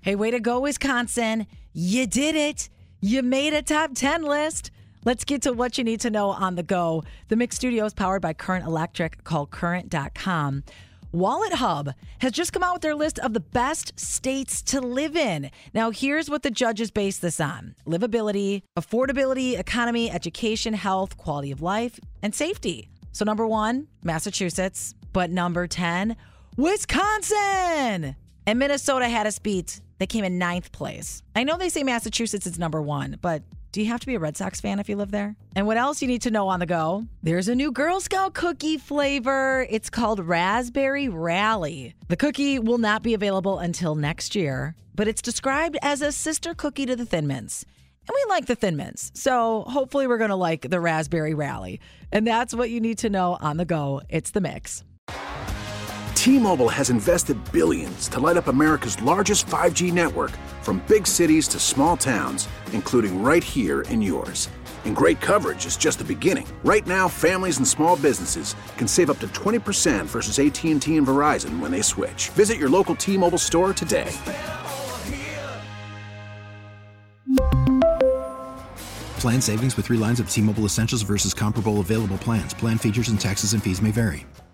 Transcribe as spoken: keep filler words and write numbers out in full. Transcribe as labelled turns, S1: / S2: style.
S1: Hey, way to go, Wisconsin. You did it. You made a top ten list. Let's get to what you need to know on the go. The Mix Studio is powered by Current Electric. Call current dot com. Wallet Hub has just come out with their list of the best states to live in. Now, here's what the judges base this on: livability, affordability, economy, education, health, quality of life, and safety. So number one, Massachusetts. But number ten, Wisconsin. And Minnesota had us beat. They came in ninth place. I know they say Massachusetts is number one, but do you have to be a Red Sox fan if you live there? And what else you need to know on the go? There's a new Girl Scout cookie flavor. It's called Raspberry Rally. The cookie will not be available until next year, but it's described as a sister cookie to the Thin Mints. And we like the Thin Mints, so hopefully we're going to like the Raspberry Rally. And that's what you need to know on the go. It's The Mix.
S2: T-Mobile has invested billions to light up America's largest five G network, from big cities to small towns, including right here in yours. And great coverage is just the beginning. Right now, families and small businesses can save up to twenty percent versus A T and T and Verizon when they switch. Visit your local T-Mobile store today.
S3: Plan savings with three lines of T-Mobile Essentials versus comparable available plans. Plan features and taxes and fees may vary.